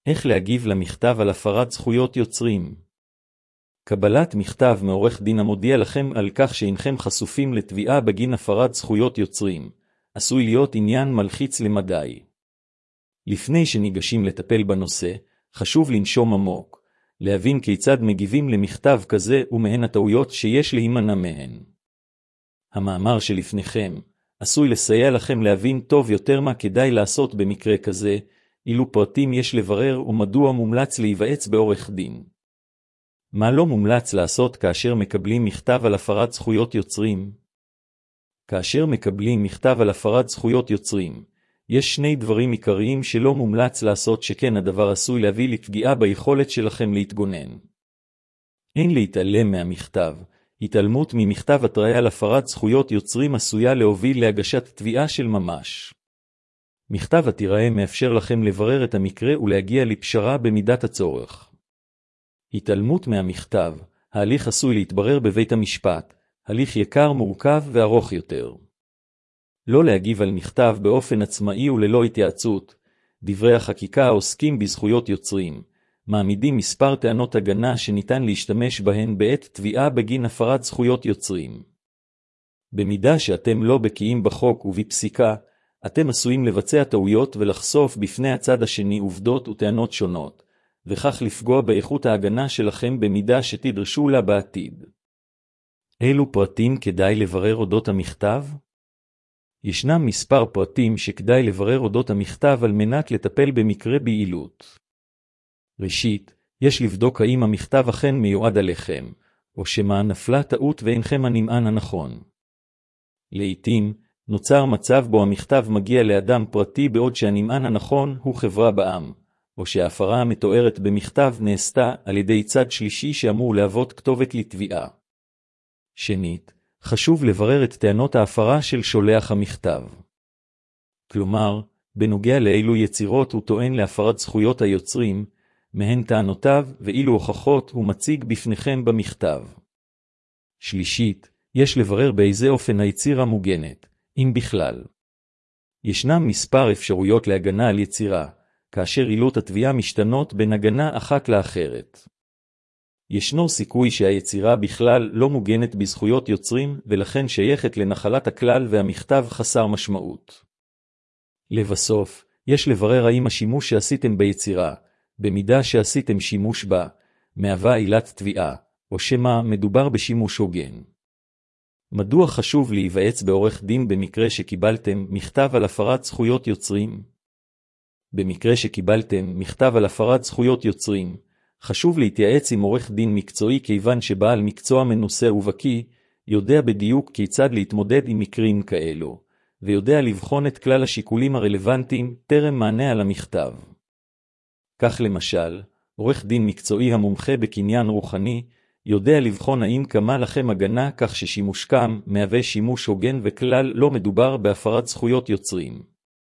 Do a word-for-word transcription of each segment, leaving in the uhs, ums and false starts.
איך להגיב למכתב על הפרת זכויות יוצרים? קבלת מכתב מעורך דין המודיע לכם על כך שאינכם חשופים לתביעה בגין הפרת זכויות יוצרים, עשוי להיות עניין מלחיץ למדי. לפני שניגשים לטפל בנושא, חשוב לנשום עמוק, להבין כיצד מגיבים למכתב כזה ומהן הטעויות שיש להימנע מהן. המאמר שלפניכם עשוי לסייע לכם להבין טוב יותר מה כדאי לעשות במקרה כזה, אילו פרטים יש לברר ומדוע מומלץ להיוועץ בעורך דין. מה לא מומלץ לעשות כאשר מקבלים מכתב על הפרת זכויות יוצרים? כאשר מקבלים מכתב על הפרת זכויות יוצרים, יש שני דברים עיקריים שלא מומלץ לעשות, שכן הדבר עשוי להביא לפגיעה ביכולת שלכם להתגונן. אין להתעלם מהמכתב. התעלמות ממכתב התראה על הפרת זכויות יוצרים עשויה להוביל להגשת תביעה של ממש. מכתב התראה מאפשר לכם לברר את המקרה ולהגיע לפשרה במידת הצורך. התעלמות מהמכתב, ההליך עשוי להתברר בבית המשפט, הליך יקר, מורכב וארוך יותר. לא להגיב על מכתב באופן עצמאי וללא התייעצות. דברי החקיקה העוסקים בזכויות יוצרים מעמידים מספר טענות הגנה שניתן להשתמש בהן בעת תביעה בגין הפרת זכויות יוצרים. במידה שאתם לא בקיאים בחוק ובפסיקה, אתם עשויים לבצע טעויות ולחשוף בפני הצד השני עובדות וטענות שונות, וכך לפגוע באיכות ההגנה שלכם במידה שתדרשו לה בעתיד. אילו פרטים כדאי לברר אודות המכתב? ישנם מספר פרטים שכדאי לברר אודות המכתב על מנת לטפל במקרה ביעילות. ראשית, יש לבדוק האם המכתב אכן מיועד עליכם, או שמה נפלה טעות ואינכם הנמען הנכון. לעתים, נוצר מצב בו המכתב מגיע לאדם פרטי בעוד שהנמען הנכון הוא חברה בע"מ, או שההפרה המתוארת במכתב נעשתה על ידי צד שלישי שאמור להוות כתובת לתביעה. שנית, חשוב לברר את טענות ההפרה של שולח המכתב. כלומר, בנוגע לאילו יצירות הוא טוען להפרת זכויות היוצרים, מהן טענותיו ואילו הוכחות הוא מציג בפניכם במכתב. שלישית, יש לברר באיזה אופן היצירה מוגנת, אם בכלל. ישנם מספר אפשרויות להגנה על יצירה, כאשר עילות התביעה משתנות בין הגנה אחת לאחרת. ישנו סיכוי שהיצירה בכלל לא מוגנת בזכויות יוצרים ולכן שייכת לנחלת הכלל והמכתב חסר משמעות. לבסוף, יש לברר האם השימוש שעשיתם ביצירה, במידה שעשיתם שימוש בה, מהווה עילת תביעה, או שמה מדובר בשימוש הוגן. מדוע חשוב להיוועץ בעורך דין במקרה שקיבלתם מכתב על הפרת זכויות יוצרים? במקרה שקיבלתם מכתב על הפרת זכויות יוצרים, חשוב להתייעץ עם עורך דין מקצועי כיוון שבעל מקצוע מנוסה ובקי, יודע בדיוק כיצד להתמודד עם מקרים כאלו, ויודע לבחון את כלל השיקולים הרלוונטיים טרם מענה על המכתב. כך למשל, עורך דין מקצועי המומחה בקניין רוחני, יודע לבחון האם קמה לכם הגנה כך ששימושכם מהווה שימוש הוגן וכלל לא מדובר בהפרת זכויות יוצרים.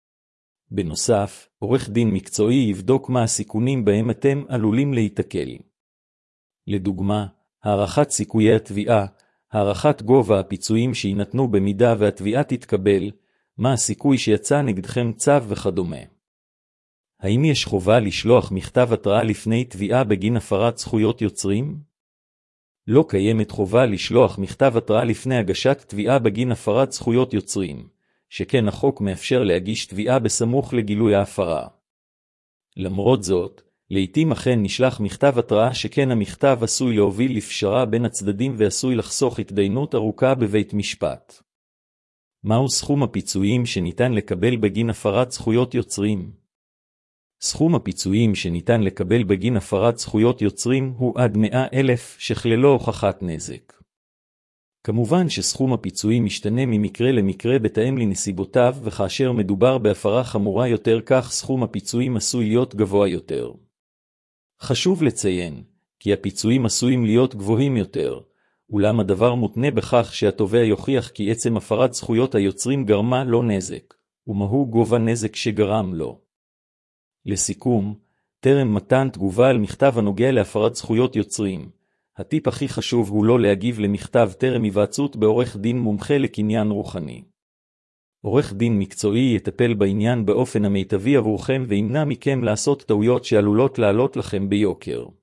בנוסף, עורך דין מקצועי יבדוק מה הסיכונים בהם אתם עלולים להיתקל. לדוגמה, הערכת סיכויי התביעה, הערכת גובה הפיצויים שיינתנו במידה והתביעה תתקבל, מה הסיכוי שיצא נגדכם צו וכדומה. האם יש חובה לשלוח מכתב התראה לפני תביעה בגין הפרת זכויות יוצרים? לא קיימת חובה לשלוח מכתב התראה לפני הגשת תביעה בגין הפרת זכויות יוצרים, שכן החוק מאפשר להגיש תביעה בסמוך לגילוי ההפרה. למרות זאת, לעתים אכן נשלח מכתב התראה שכן המכתב עשוי להוביל לפשרה בין הצדדים ועשוי לחסוך התדיינות ארוכה בבית משפט. מהו סכום הפיצויים שניתן לקבל בגין הפרת זכויות יוצרים? סכום הפיצויים שניתן לקבל בגין הפרת זכויות יוצרים הוא עד מאה אלף שכללו הוכחת נזק. כמובן שסכום הפיצויים משתנה ממקרה למקרה בתאם לנסיבותיו, וכאשר מדובר בהפרה חמורה יותר כך סכום הפיצויים עשוי להיות גבוה יותר. חשוב לציין, כי הפיצויים עשויים להיות גבוהים יותר, אולם הדבר מותנה בכך שהתובע יוכיח כי עצם הפרת זכויות היוצרים גרמה לו נזק, ומהו גובה נזק שגרם לו. לסיכום, טרם מתן תגובה על מכתב הנוגע להפרת זכויות יוצרים, הטיפ הכי חשוב הוא לא להגיב למכתב טרם היוועצות בעורך דין מומחה לקניין רוחני. עורך דין מקצועי יטפל בעניין באופן המיטבי עבורכם וימנע מכם לעשות טעויות שעלולות לעלות לכם ביוקר.